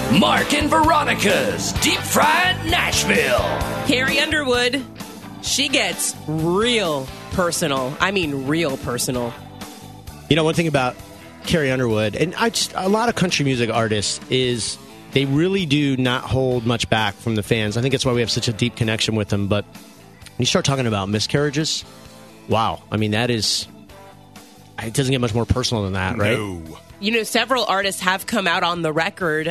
Mark and Veronica's Deep Fried Nashville. Carrie Underwood, she gets real personal. I mean, real personal. You know, one thing about Carrie Underwood, and a lot of country music artists, is they really do not hold much back from the fans. I think that's why we have such a deep connection with them. But when you start talking about miscarriages, wow. I mean, it doesn't get much more personal than that, right? No. You know, several artists have come out on the record,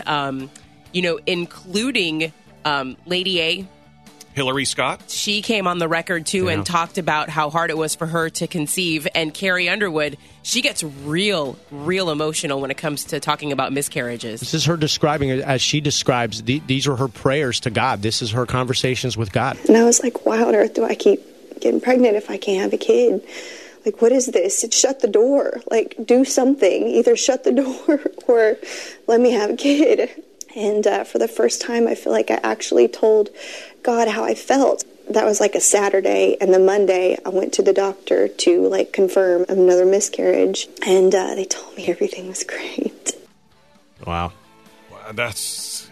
including Lady A. Hillary Scott? She came on the record, too, and talked about how hard it was for her to conceive. And Carrie Underwood, she gets real emotional when it comes to talking about miscarriages. This is her describing it as she describes. These are her prayers to God. This is her conversations with God. And I was like, why on earth do I keep getting pregnant if I can't have a kid? Like, what is this? Shut the door. Like, do something. Either shut the door or let me have a kid. And for the first time, I feel like I actually told God how I felt. That was like a Saturday, and the Monday I went to the doctor to confirm another miscarriage, and they told me everything was great. Wow. That's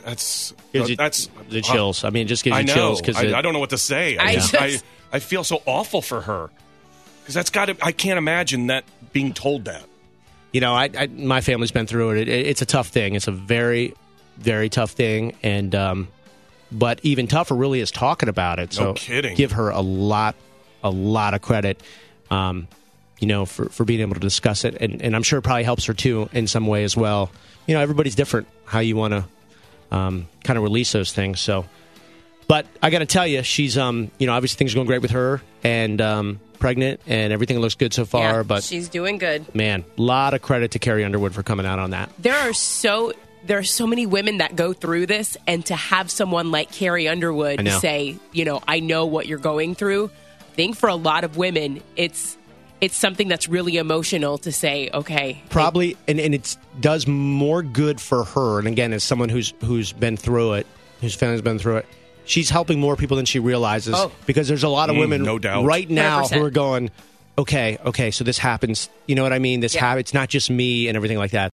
the chills. I mean, it just gives you chills. I don't know what to say. I feel so awful for her. Because I can't imagine that being told that. You know, my family's been through it. It's a tough thing. It's a very, very tough thing. And, but even tougher really is talking about it. So no kidding. Give her a lot of credit, for being able to discuss it. And I'm sure it probably helps her too in some way as well. You know, everybody's different how you want to, kind of release those things. So, but I got to tell you, she's, obviously things are going great with her and, pregnant, and everything looks good so far. Yeah, but she's doing good. Man, a lot of credit to Carrie Underwood for coming out on that. There are so many women that go through this, and to have someone like Carrie Underwood say, I know what you're going through. I think for a lot of women, it's something that's really emotional to say, okay. Probably, and it does more good for her. And again, as someone who's been through it, whose family's been through it, she's helping more people than she realizes because there's a lot of women no doubt. Right now 100%. who are going, okay, so this happens. You know what I mean? It's not just me and everything like that.